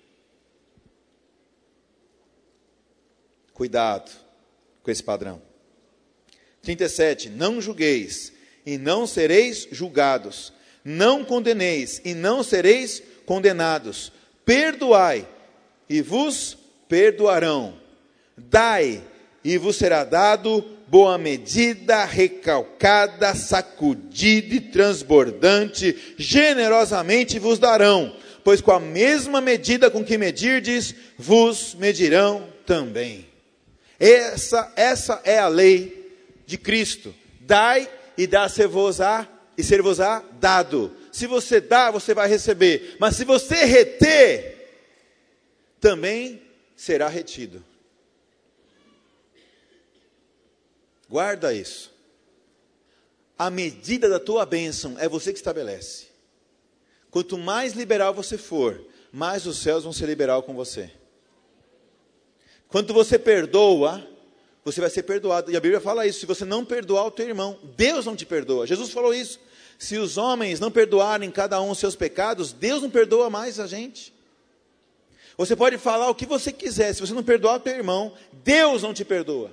Cuidado com esse padrão. trinta e sete. Não julgueis e não sereis julgados. Não condeneis e não sereis condenados. Perdoai e vos perdoarão. Dai e vos será dado boa medida, recalcada, sacudida e transbordante, generosamente vos darão, pois com a mesma medida com que medirdes, vos medirão também. Essa, essa é a lei de Cristo. Dai e dá-se-vos-á e ser-vos-á dado. Se você dá, você vai receber. Mas se você reter, também será retido. Guarda isso. a medida da tua bênção é você que estabelece. Quanto mais liberal você for, mais os céus vão ser liberal com você. Quando você perdoa, você vai ser perdoado. E a Bíblia fala isso, se você não perdoar o teu irmão, Deus não te perdoa. Jesus falou isso. Se os homens não perdoarem cada um os seus pecados, Deus não perdoa mais a gente. Você pode falar o que você quiser, se você não perdoar o teu irmão, Deus não te perdoa.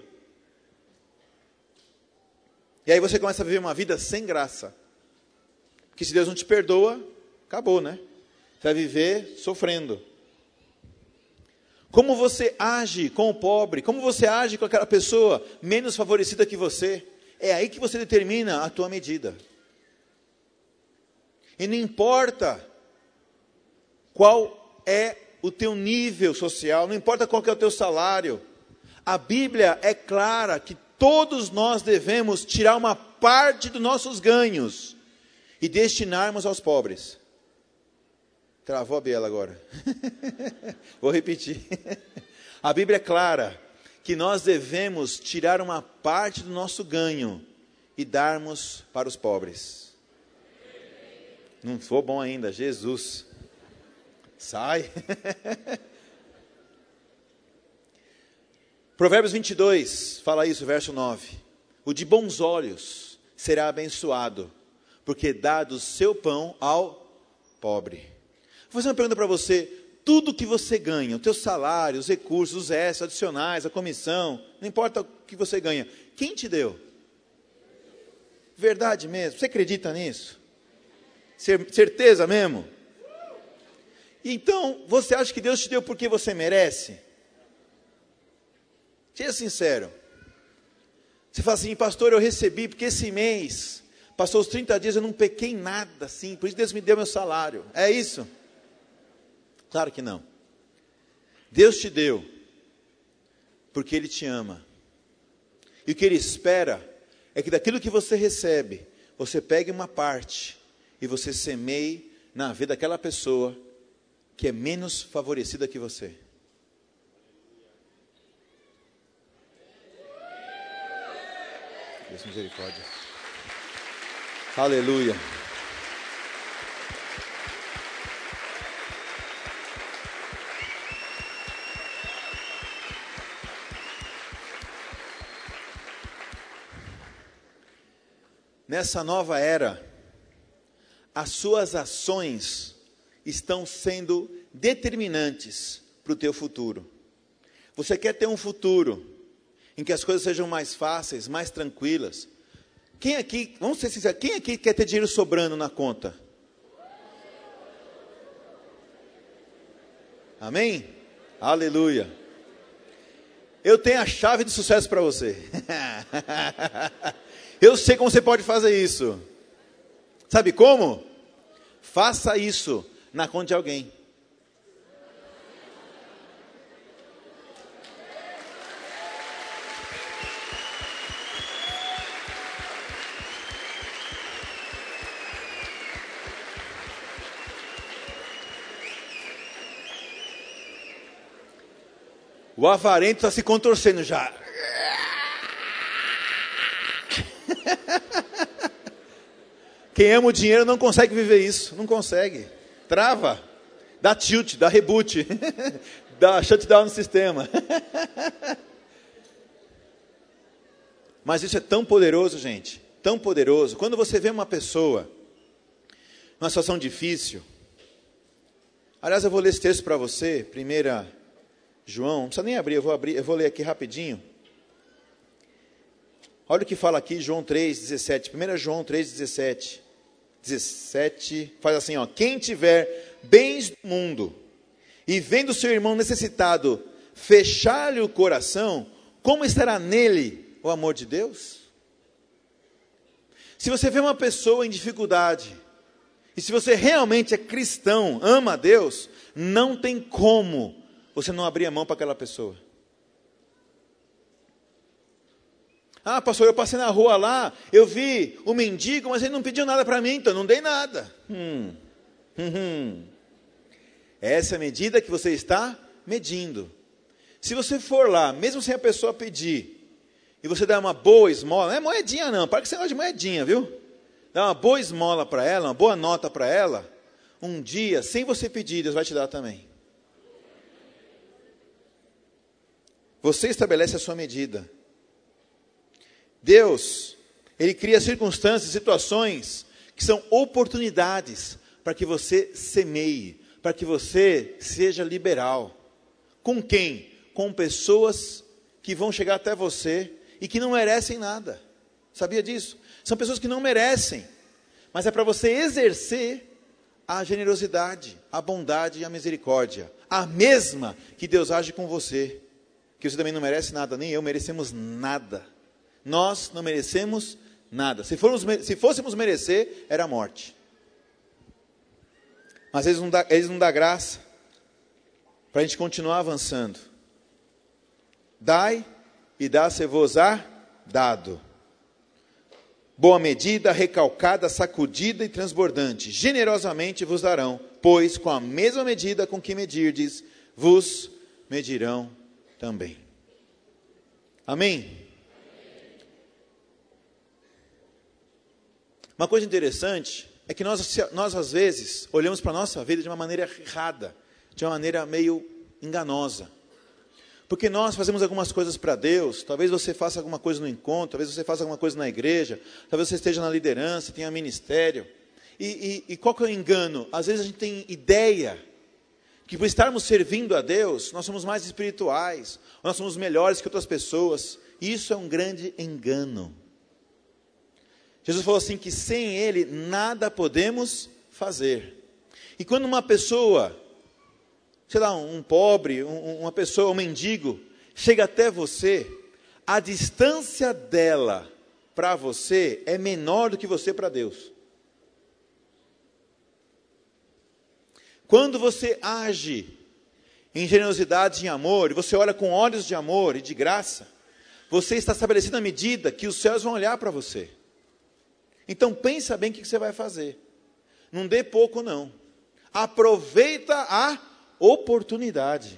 E aí você começa a viver uma vida sem graça. Porque se Deus não te perdoa, acabou, né? Você vai viver sofrendo. Como você age com o pobre, como você age com aquela pessoa menos favorecida que você, é aí que você determina a tua medida. E não importa qual é o teu nível social, não importa qual que é o teu salário, a Bíblia é clara que todos nós devemos tirar uma parte dos nossos ganhos e destinarmos aos pobres. Travou a Biela agora. Vou repetir. A Bíblia é clara que nós devemos tirar uma parte do nosso ganho e darmos para os pobres. Não foi bom ainda, Jesus. Sai. Provérbios vinte e dois, fala isso, verso nove. O de bons olhos será abençoado, porque dá do seu pão ao pobre. Vou fazer uma pergunta para você. Tudo que você ganha, o teu salário, os recursos, os extras, adicionais, a comissão, não importa o que você ganha, quem te deu? Verdade mesmo? Você acredita nisso? Certeza mesmo? Então, você acha que Deus te deu porque você merece? Seja sincero. Você fala assim, pastor, eu recebi porque esse mês, passou os trinta dias, eu não pequei nada, assim, por isso Deus me deu meu salário. É isso? Claro que não. Deus te deu porque Ele te ama. E o que Ele espera é que daquilo que você recebe, você pegue uma parte e você semeie na vida daquela pessoa que é menos favorecida que você. Deus misericórdia. Aleluia. Nessa nova era, as suas ações estão sendo determinantes para o teu futuro. Você quer ter um futuro em que as coisas sejam mais fáceis, mais tranquilas? Quem aqui, vamos ser sinceros, quem aqui quer ter dinheiro sobrando na conta? Amém? Aleluia. Eu tenho a chave de sucesso para você. Eu sei como você pode fazer isso. Sabe como? Faça isso na conta de alguém. O avarento está se contorcendo já. Quem ama o dinheiro não consegue viver isso. Não consegue. Trava. Dá tilt, dá reboot. Dá shutdown no sistema. Mas isso é tão poderoso, gente. Tão poderoso. Quando você vê uma pessoa numa situação difícil. Aliás, eu vou ler esse texto para você. Primeira João. Não precisa nem abrir, eu vou abrir, eu vou ler aqui rapidinho. Olha o que fala aqui, João três, dezessete. primeira João três, dezessete. dezessete, faz assim, ó. Quem tiver bens do mundo e vendo seu irmão necessitado, fechar-lhe o coração, como estará nele o amor de Deus? Se você vê uma pessoa em dificuldade, e se você realmente é cristão, ama a Deus, não tem como você não abrir a mão para aquela pessoa. Ah, pastor, eu passei na rua lá, eu vi o mendigo, mas ele não pediu nada para mim, então eu não dei nada. Hum, hum, hum. Essa é a medida que você está medindo. Se você for lá, mesmo sem a pessoa pedir, e você dá uma boa esmola, não é moedinha não, para que você gosta de moedinha, viu? Dá uma boa esmola para ela, uma boa nota para ela, um dia, sem você pedir, Deus vai te dar também. Você estabelece a sua medida. Deus, Ele cria circunstâncias, situações que são oportunidades para que você semeie, para que você seja liberal. Com quem? Com pessoas que vão chegar até você e que não merecem nada. Sabia disso? São pessoas que não merecem, mas é para você exercer a generosidade, a bondade e a misericórdia, a mesma que Deus age com você, que você também não merece nada, nem eu merecemos nada. Nós não merecemos nada. Se, formos, se fôssemos merecer, era a morte. Mas eles não dão, eles não dão graça para a gente continuar avançando. Dai e dá-se-vos-á dado. Boa medida, recalcada, sacudida e transbordante, generosamente vos darão, pois com a mesma medida com que medirdes, vos medirão também. Amém? Uma coisa interessante é que nós, nós às vezes, olhamos para a nossa vida de uma maneira errada, de uma maneira meio enganosa. Porque nós fazemos algumas coisas para Deus, talvez você faça alguma coisa no encontro, talvez você faça alguma coisa na igreja, talvez você esteja na liderança, tenha ministério. E, e, e qual que é o engano? Às vezes a gente tem ideia que por estarmos servindo a Deus, nós somos mais espirituais, nós somos melhores que outras pessoas. Isso é um grande engano. Jesus falou assim que sem Ele nada podemos fazer. E quando uma pessoa, sei lá, um pobre, um, uma pessoa, um mendigo, chega até você, a distância dela para você é menor do que você para Deus. Quando você age em generosidade e em amor, e você olha com olhos de amor e de graça, você está estabelecendo a medida que os céus vão olhar para você. Então pensa bem o que você vai fazer. Não dê pouco não. Aproveita a oportunidade.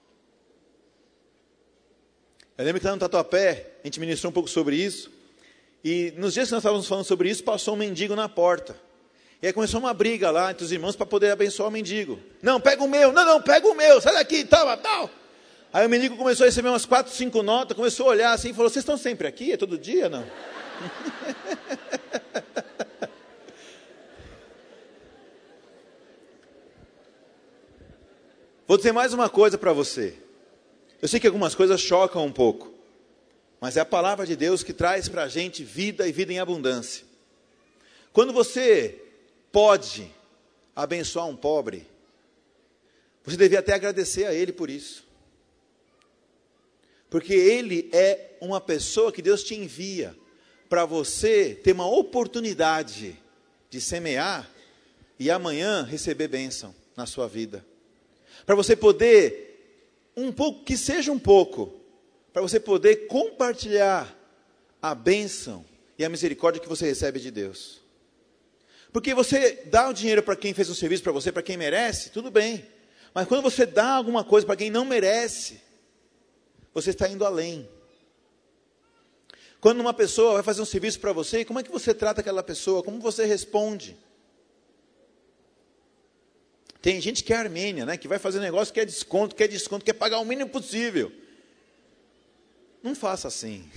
Eu lembro que lá no Tatuapé, a gente ministrou um pouco sobre isso, e nos dias que nós estávamos falando sobre isso, passou um mendigo na porta. E aí começou uma briga lá entre os irmãos para poder abençoar o mendigo. Não, pega o meu, não, não, pega o meu, sai daqui, tal, tal. Aí o mendigo começou a receber umas quatro, cinco notas, começou a olhar assim e falou, vocês estão sempre aqui? É todo dia, não? Vou dizer mais uma coisa para você. Eu sei que algumas coisas chocam um pouco, mas é a palavra de Deus que traz para a gente vida e vida em abundância. Quando você pode abençoar um pobre, você devia até agradecer a Ele por isso. Porque Ele é uma pessoa que Deus te envia para você ter uma oportunidade de semear e amanhã receber bênção na sua vida. Para você poder, um pouco, que seja um pouco, para você poder compartilhar a bênção e a misericórdia que você recebe de Deus. Porque você dá o dinheiro para quem fez um serviço para você, para quem merece, tudo bem. Mas quando você dá alguma coisa para quem não merece, você está indo além. Quando uma pessoa vai fazer um serviço para você, como é que você trata aquela pessoa? Como você responde? Tem gente que é armênia, né? Que vai fazer negócio, quer desconto, quer desconto, quer pagar o mínimo possível. Não faça assim.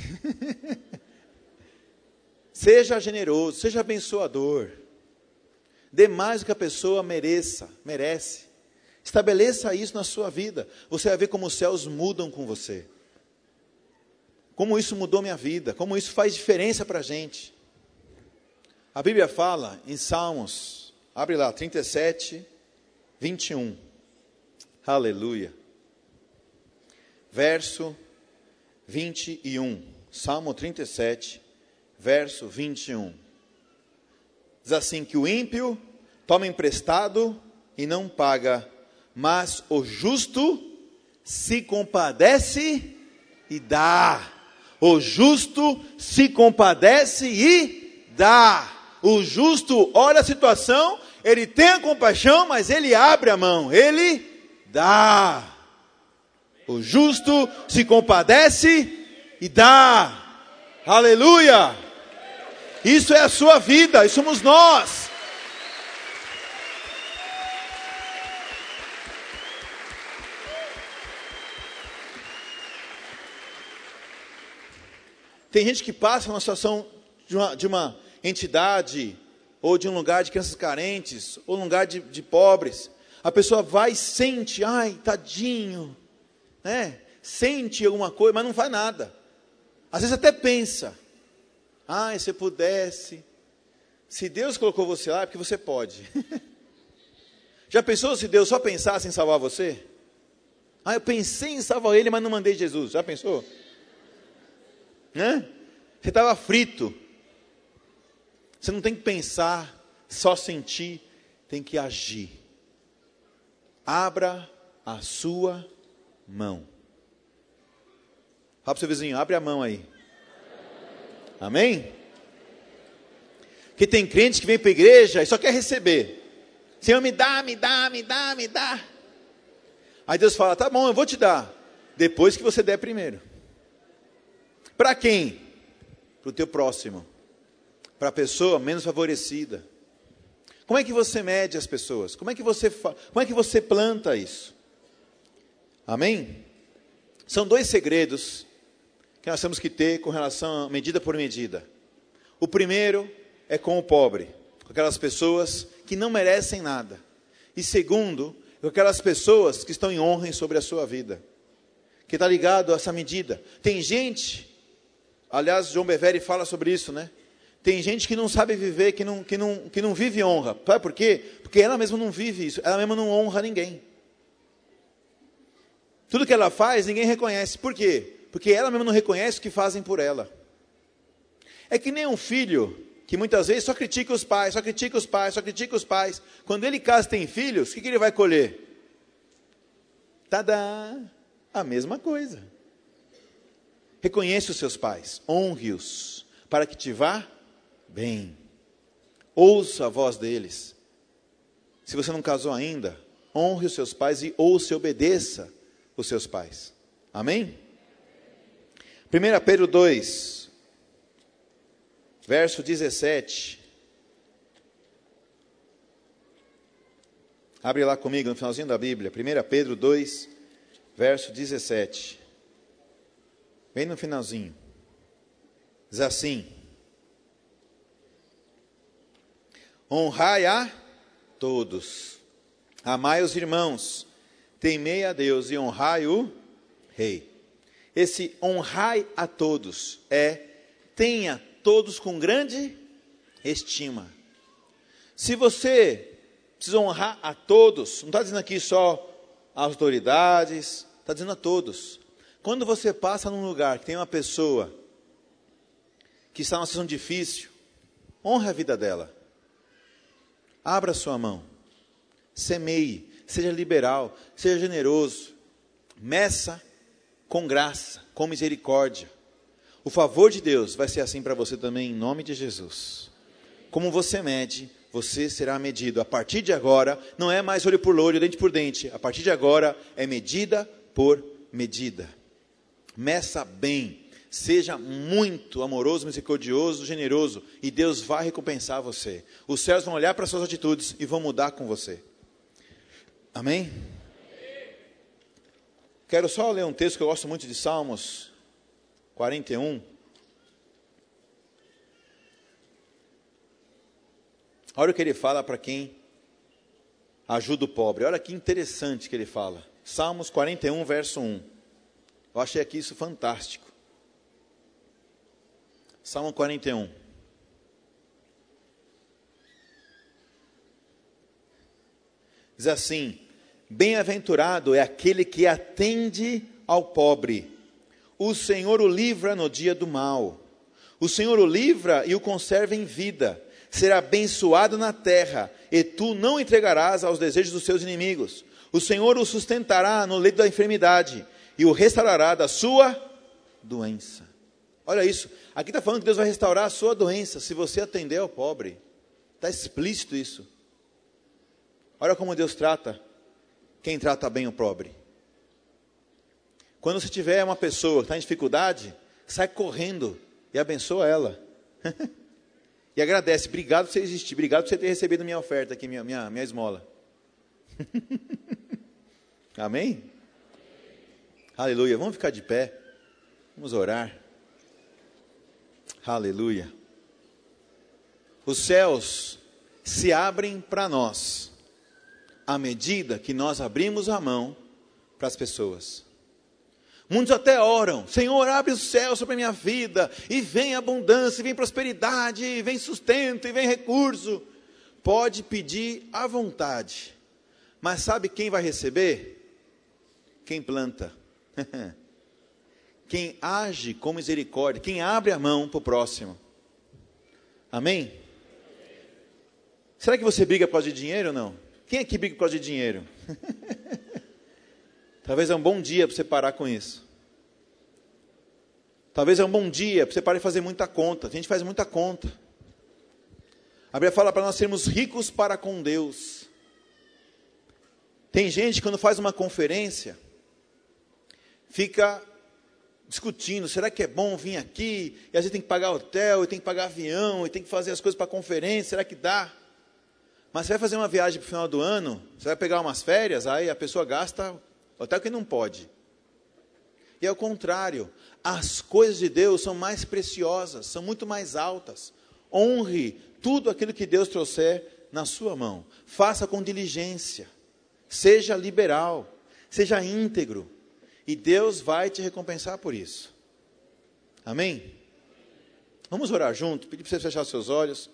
Seja generoso, seja abençoador. Dê mais do que a pessoa mereça, merece. Estabeleça isso na sua vida. Você vai ver como os céus mudam com você. Como isso mudou minha vida. Como isso faz diferença para a gente. A Bíblia fala em Salmos, abre lá, trinta e sete, vinte e um. Aleluia. Verso vinte e um. Salmo trinta e sete, verso vinte e um. Diz assim, que o ímpio toma emprestado e não paga, mas o justo se compadece e dá. O justo se compadece e dá. O justo olha a situação, ele tem a compaixão, mas ele abre a mão, ele dá. O justo se compadece e dá. Aleluia! Isso é a sua vida, e somos nós. Tem gente que passa numa situação de uma, de uma entidade, ou de um lugar de crianças carentes, ou um lugar de, de pobres. A pessoa vai e sente, ai, tadinho, né? Sente alguma coisa, mas não faz nada. Às vezes até pensa, ai, se eu pudesse. Se Deus colocou você lá, é porque você pode. Já pensou se Deus só pensasse em salvar você? Ah, eu pensei em salvar ele, mas não mandei Jesus. Já pensou? Né? Você estava frito. Você não tem que pensar, só sentir, tem que agir. Abra a sua mão. Fala para o seu vizinho, abre a mão aí. Amém? Que tem crente que vem para a igreja e só quer receber. Senhor, me dá, me dá, me dá, me dá. Aí Deus fala, tá bom, eu vou te dar. Depois que você der primeiro. Para quem? Para o teu próximo. Para a pessoa menos favorecida. Como é que você mede as pessoas? Como é que você, fa... Como é que você planta isso? Amém? São dois segredos que nós temos que ter com relação a medida por medida. O primeiro é com o pobre, com aquelas pessoas que não merecem nada. E segundo, com aquelas pessoas que estão em honra sobre a sua vida. Que está ligado a essa medida. Tem gente, aliás, João Bevere fala sobre isso, né? Tem gente que não sabe viver, que não, que não, que não vive honra. Sabe por quê? Porque ela mesma não vive isso. Ela mesma não honra ninguém. Tudo que ela faz, ninguém reconhece. Por quê? Porque ela mesma não reconhece o que fazem por ela. É que nem um filho que muitas vezes só critica os pais, só critica os pais, só critica os pais. Quando ele casa e tem filhos, o que, que ele vai colher? Tadá! A mesma coisa. Reconheça os seus pais, honre-os, para que te vá bem. Ouça a voz deles. Se você não casou ainda, honre os seus pais e ouça e obedeça os seus pais. Amém? primeira Pedro dois, verso dezessete. Abre lá comigo no finalzinho da Bíblia. primeira Pedro dois, verso dezessete. Bem no finalzinho. Diz assim: honrai a todos, amai os irmãos, temei a Deus e honrai o rei. Esse honrai a todos é tenha todos com grande estima. Se você precisa honrar a todos, não está dizendo aqui só as autoridades, está dizendo a todos. Quando você passa num lugar que tem uma pessoa que está numa situação difícil, honre a vida dela. Abra sua mão. Semeie. Seja liberal. Seja generoso. Meça com graça, com misericórdia. O favor de Deus vai ser assim para você também, em nome de Jesus. Como você mede, você será medido. A partir de agora, não é mais olho por olho, dente por dente. A partir de agora, é medida por medida. Meça bem. Seja muito amoroso, misericordioso, generoso, e Deus vai recompensar você. Os céus vão olhar para as suas atitudes e vão mudar com você. Amém? Quero só ler um texto que eu gosto muito de Salmos quarenta e um. Olha o que ele fala para quem ajuda o pobre. Olha que interessante que ele fala. Salmos quarenta e um, verso um. Eu achei aqui isso fantástico. Salmo quarenta e um. Diz assim: bem-aventurado é aquele que atende ao pobre. O Senhor o livra no dia do mal. O Senhor o livra e o conserva em vida. Será abençoado na terra, e tu não entregarás aos desejos dos seus inimigos. O Senhor o sustentará no leito da enfermidade, e o restaurará da sua doença. Olha isso, aqui está falando que Deus vai restaurar a sua doença, se você atender ao pobre. Está explícito isso. Olha como Deus trata quem trata bem o pobre. Quando você tiver uma pessoa que está em dificuldade, sai correndo e abençoa ela. E agradece, obrigado por você existir, obrigado por você ter recebido minha oferta aqui, minha, minha, minha esmola. Amém? Aleluia, vamos ficar de pé, vamos orar. Aleluia. Os céus se abrem para nós, à medida que nós abrimos a mão para as pessoas. Muitos até oram, Senhor, abre o céu sobre a minha vida, e vem abundância, e vem prosperidade, e vem sustento, e vem recurso. Pode pedir à vontade, mas sabe quem vai receber? Quem planta, quem age com misericórdia, quem abre a mão para o próximo. Amém? Será que você briga por causa de dinheiro ou não? Quem aqui briga por causa de dinheiro? Talvez é um bom dia para você parar com isso. Talvez é um bom dia para você parar de fazer muita conta. A gente faz muita conta. A Bíblia fala para nós sermos ricos para com Deus. Tem gente que quando faz uma conferência, fica discutindo, será que é bom vir aqui? E a gente tem que pagar hotel, e tem que pagar avião, e tem que fazer as coisas para a conferência, será que dá? Mas você vai fazer uma viagem para o final do ano, você vai pegar umas férias, aí a pessoa gasta até o que não pode. E ao contrário, as coisas de Deus são mais preciosas, são muito mais altas. Honre tudo aquilo que Deus trouxer na sua mão. Faça com diligência. Seja liberal. Seja íntegro. E Deus vai te recompensar por isso. Amém? Vamos orar junto. Pedir para você fechar seus olhos.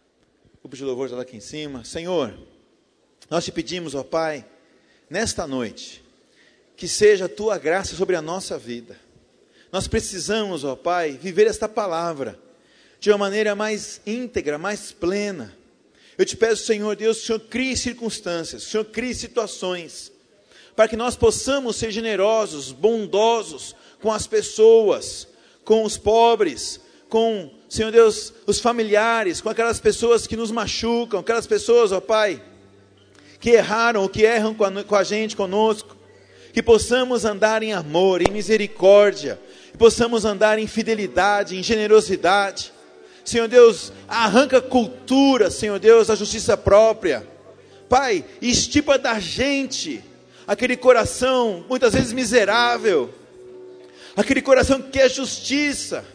O grupo de louvor está aqui em cima. Senhor, nós te pedimos, ó Pai, nesta noite, que seja a tua graça sobre a nossa vida. Nós precisamos, ó Pai, viver esta palavra de uma maneira mais íntegra, mais plena. Eu te peço, Senhor Deus, que o Senhor crie circunstâncias, que o Senhor crie situações, para que nós possamos ser generosos, bondosos com as pessoas, com os pobres, com, Senhor Deus, os familiares, com aquelas pessoas que nos machucam, aquelas pessoas, ó Pai, que erraram ou que erram com a, com a gente, conosco. Que possamos andar em amor, em misericórdia, que possamos andar em fidelidade, em generosidade. Senhor Deus, arranca cultura, Senhor Deus, da justiça própria. Pai, estipa da gente aquele coração, muitas vezes miserável, aquele coração que quer justiça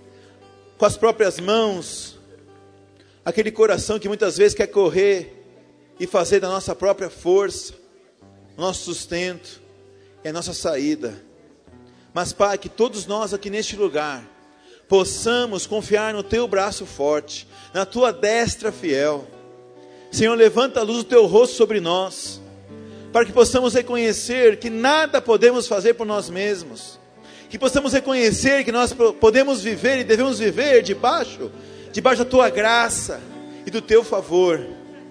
com as próprias mãos, aquele coração que muitas vezes quer correr e fazer da nossa própria força, nosso sustento, é a nossa saída. Mas Pai, que todos nós aqui neste lugar possamos confiar no teu braço forte, na tua destra fiel. Senhor, levanta a luz do teu rosto sobre nós, para que possamos reconhecer que nada podemos fazer por nós mesmos, que possamos reconhecer que nós podemos viver e devemos viver debaixo, debaixo da tua graça e do teu favor.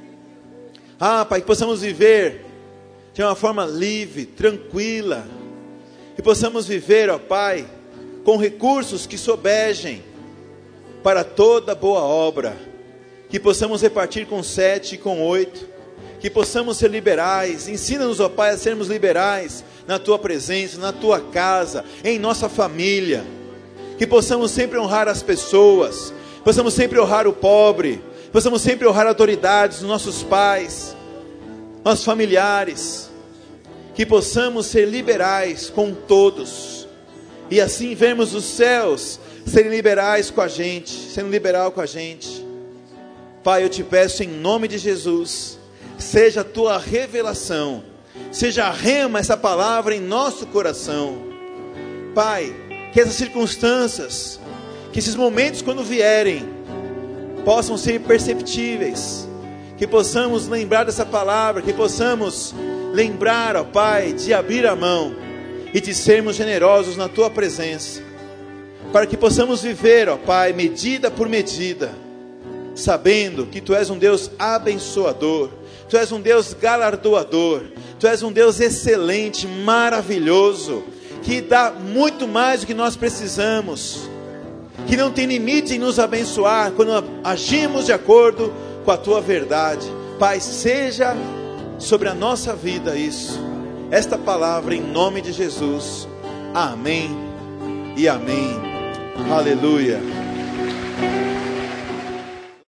Ah, Pai, que possamos viver de uma forma livre, tranquila, e possamos viver, ó Pai, com recursos que sobejem para toda boa obra, que possamos repartir com sete e com oito, que possamos ser liberais. Ensina-nos, ó Pai, a sermos liberais na tua presença, na tua casa, em nossa família, que possamos sempre honrar as pessoas, possamos sempre honrar o pobre, possamos sempre honrar autoridades, nossos pais, nossos familiares, que possamos ser liberais com todos, e assim vermos os céus serem liberais com a gente, sendo liberal com a gente. Pai, eu te peço em nome de Jesus, seja a tua revelação, seja rema essa palavra em nosso coração. Pai, que essas circunstâncias, que esses momentos quando vierem, possam ser perceptíveis, que possamos lembrar dessa palavra, que possamos lembrar, ó Pai, de abrir a mão e de sermos generosos na tua presença, para que possamos viver, ó Pai, medida por medida, sabendo que tu és um Deus abençoador, tu és um Deus galardoador, tu és um Deus excelente, maravilhoso, que dá muito mais do que nós precisamos, que não tem limite em nos abençoar quando agimos de acordo com a tua verdade. Pai, seja sobre a nossa vida isso, esta palavra em nome de Jesus. Amém e amém. Aleluia.